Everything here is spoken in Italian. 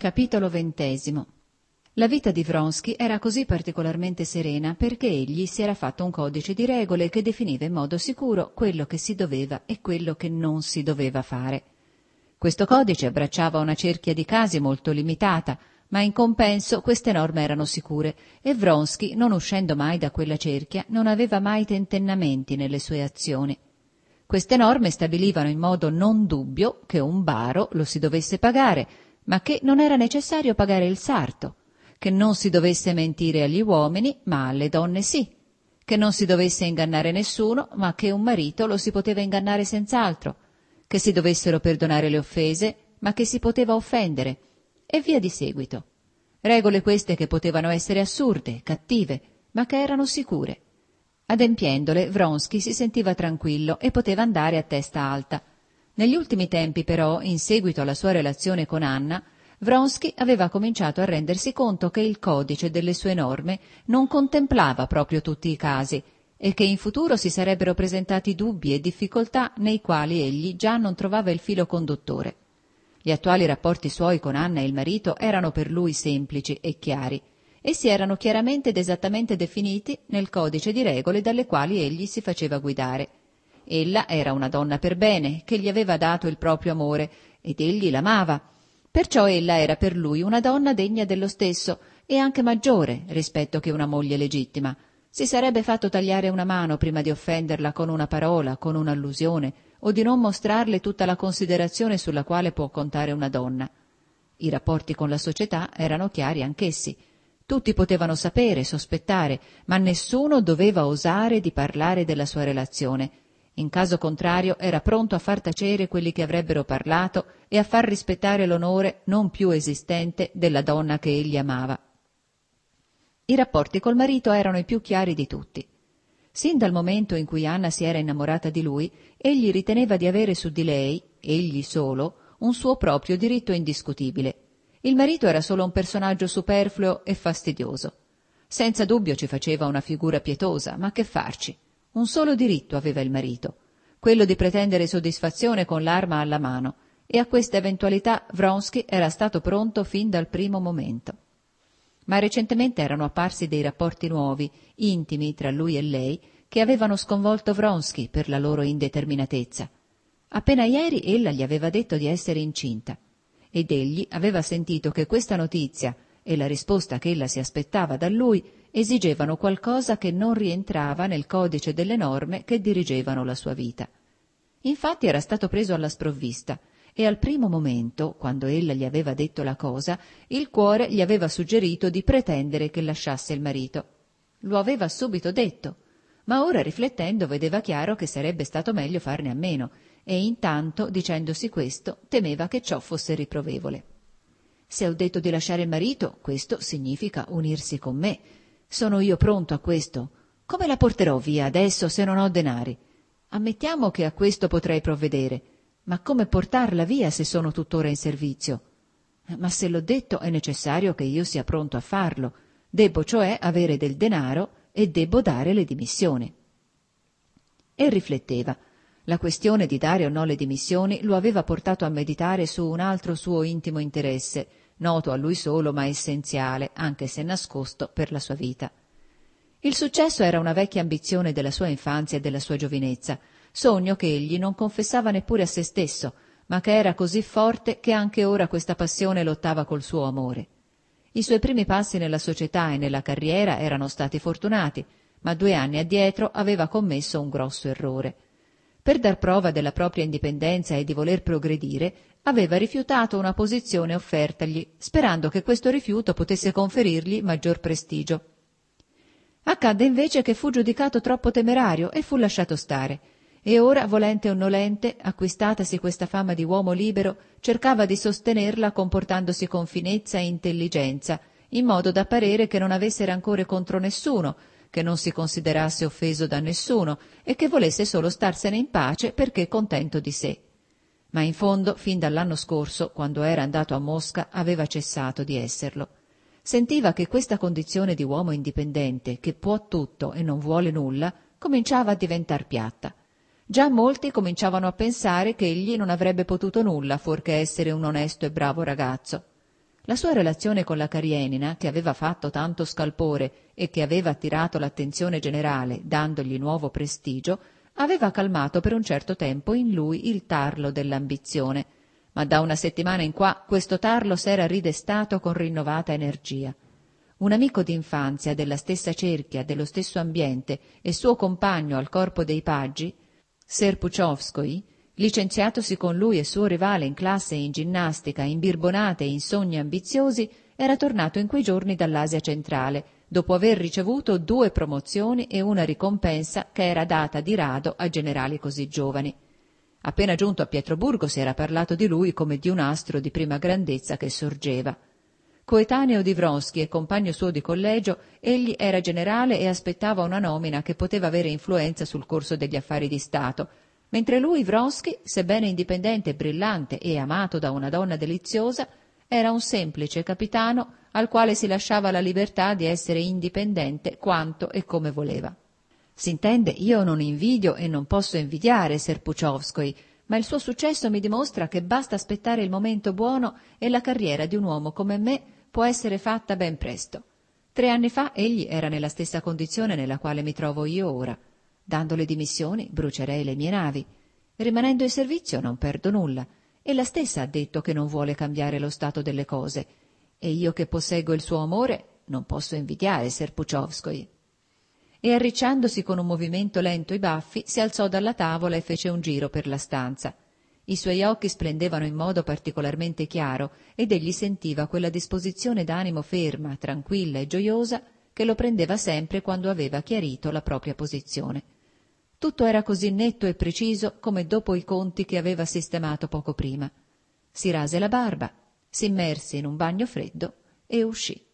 Capitolo 20. La vita di Vronsky era così particolarmente serena perché egli si era fatto un codice di regole che definiva in modo sicuro quello che si doveva e quello che non si doveva fare. Questo codice abbracciava una cerchia di casi molto limitata, ma in compenso queste norme erano sicure e Vronsky, non uscendo mai da quella cerchia, non aveva mai tentennamenti nelle sue azioni. Queste norme stabilivano in modo non dubbio che un baro lo si dovesse pagare, ma che non era necessario pagare il sarto, che non si dovesse mentire agli uomini, ma alle donne sì, che non si dovesse ingannare nessuno, ma che un marito lo si poteva ingannare senz'altro, che si dovessero perdonare le offese, ma che si poteva offendere, e via di seguito. Regole queste che potevano essere assurde, cattive, ma che erano sicure. Adempiendole, Vronsky si sentiva tranquillo e poteva andare a testa alta. Negli ultimi tempi, però, in seguito alla sua relazione con Anna, Vronsky aveva cominciato a rendersi conto che il codice delle sue norme non contemplava proprio tutti i casi e che in futuro si sarebbero presentati dubbi e difficoltà nei quali egli già non trovava il filo conduttore. Gli attuali rapporti suoi con Anna e il marito erano per lui semplici e chiari. Essi erano chiaramente ed esattamente definiti nel codice di regole dalle quali egli si faceva guidare. Ella era una donna per bene, che gli aveva dato il proprio amore, ed egli l'amava. Perciò ella era per lui una donna degna dello stesso, e anche maggiore rispetto che una moglie legittima. Si sarebbe fatto tagliare una mano prima di offenderla con una parola, con un'allusione, o di non mostrarle tutta la considerazione sulla quale può contare una donna. I rapporti con la società erano chiari anch'essi. Tutti potevano sapere, sospettare, ma nessuno doveva osare di parlare della sua relazione. In caso contrario era pronto a far tacere quelli che avrebbero parlato e a far rispettare l'onore non più esistente della donna che egli amava. I rapporti col marito erano i più chiari di tutti. Sin dal momento in cui Anna si era innamorata di lui, egli riteneva di avere su di lei, egli solo, un suo proprio diritto indiscutibile. Il marito era solo un personaggio superfluo e fastidioso. Senza dubbio ci faceva una figura pietosa, ma che farci? Un solo diritto aveva il marito, quello di pretendere soddisfazione con l'arma alla mano, e a questa eventualità Vronsky era stato pronto fin dal primo momento. Ma recentemente erano apparsi dei rapporti nuovi, intimi tra lui e lei, che avevano sconvolto Vronsky per la loro indeterminatezza. Appena ieri ella gli aveva detto di essere incinta, ed egli aveva sentito che questa notizia e la risposta che ella si aspettava da lui esigevano qualcosa che non rientrava nel codice delle norme che dirigevano la sua vita. Infatti era stato preso alla sprovvista e al primo momento, quando ella gli aveva detto la cosa, il cuore gli aveva suggerito di pretendere che lasciasse il marito. Lo aveva subito detto, ma ora riflettendo vedeva chiaro che sarebbe stato meglio farne a meno e intanto, dicendosi questo, temeva che ciò fosse riprovevole. Se ho detto di lasciare il marito, questo significa unirsi con me. Sono io pronto a questo. Come la porterò via adesso se non ho denari? Ammettiamo che a questo potrei provvedere, ma come portarla via se sono tuttora in servizio? Ma se l'ho detto è necessario che io sia pronto a farlo. Debbo cioè avere del denaro e debbo dare le dimissioni. E rifletteva. La questione di dare o no le dimissioni lo aveva portato a meditare su un altro suo intimo interesse, noto a lui solo ma essenziale, anche se nascosto, per la sua vita. Il successo era una vecchia ambizione della sua infanzia e della sua giovinezza, sogno che egli non confessava neppure a se stesso, ma che era così forte che anche ora questa passione lottava col suo amore. I suoi primi passi nella società e nella carriera erano stati fortunati, ma 2 anni addietro aveva commesso un grosso errore. Per dar prova della propria indipendenza e di voler progredire, aveva rifiutato una posizione offertagli, sperando che questo rifiuto potesse conferirgli maggior prestigio. Accadde invece che fu giudicato troppo temerario e fu lasciato stare, e ora, volente o nolente, acquistatasi questa fama di uomo libero, cercava di sostenerla comportandosi con finezza e intelligenza, in modo da parere che non avesse rancore contro nessuno, che non si considerasse offeso da nessuno e che volesse solo starsene in pace perché contento di sé. Ma in fondo, fin dall'anno scorso, quando era andato a Mosca, aveva cessato di esserlo. Sentiva che questa condizione di uomo indipendente, che può tutto e non vuole nulla, cominciava a diventar piatta. Già molti cominciavano a pensare che egli non avrebbe potuto nulla fuorché essere un onesto e bravo ragazzo. La sua relazione con la Karenina, che aveva fatto tanto scalpore e che aveva attirato l'attenzione generale, dandogli nuovo prestigio, aveva calmato per un certo tempo in lui il tarlo dell'ambizione, ma da una settimana in qua questo tarlo s'era ridestato con rinnovata energia. Un amico d'infanzia della stessa cerchia, dello stesso ambiente e suo compagno al corpo dei paggi, Serpuchovskoi, licenziatosi con lui e suo rivale in classe e in ginnastica, in birbonate e in sogni ambiziosi, era tornato in quei giorni dall'Asia centrale, dopo aver ricevuto 2 promozioni e una ricompensa che era data di rado a generali così giovani. Appena giunto a Pietroburgo si era parlato di lui come di un astro di prima grandezza che sorgeva. Coetaneo di Vronsky e compagno suo di collegio, egli era generale e aspettava una nomina che poteva avere influenza sul corso degli affari di Stato, mentre lui, Vronsky, sebbene indipendente, brillante e amato da una donna deliziosa, era un semplice capitano al quale si lasciava la libertà di essere indipendente quanto e come voleva. S'intende, io non invidio e non posso invidiare Serpuchovskoi, ma il suo successo mi dimostra che basta aspettare il momento buono e la carriera di un uomo come me può essere fatta ben presto. 3 anni fa egli era nella stessa condizione nella quale mi trovo io ora. Dando le dimissioni brucerei le mie navi. Rimanendo in servizio non perdo nulla. Ella stessa ha detto che non vuole cambiare lo stato delle cose. E io che posseggo il suo amore non posso invidiare Serpuchovskoi. E arricciandosi con un movimento lento i baffi, si alzò dalla tavola e fece un giro per la stanza. I suoi occhi splendevano in modo particolarmente chiaro ed egli sentiva quella disposizione d'animo ferma, tranquilla e gioiosa che lo prendeva sempre quando aveva chiarito la propria posizione. Tutto era così netto e preciso come dopo i conti che aveva sistemato poco prima. Si rase la barba, si immerse in un bagno freddo e uscì.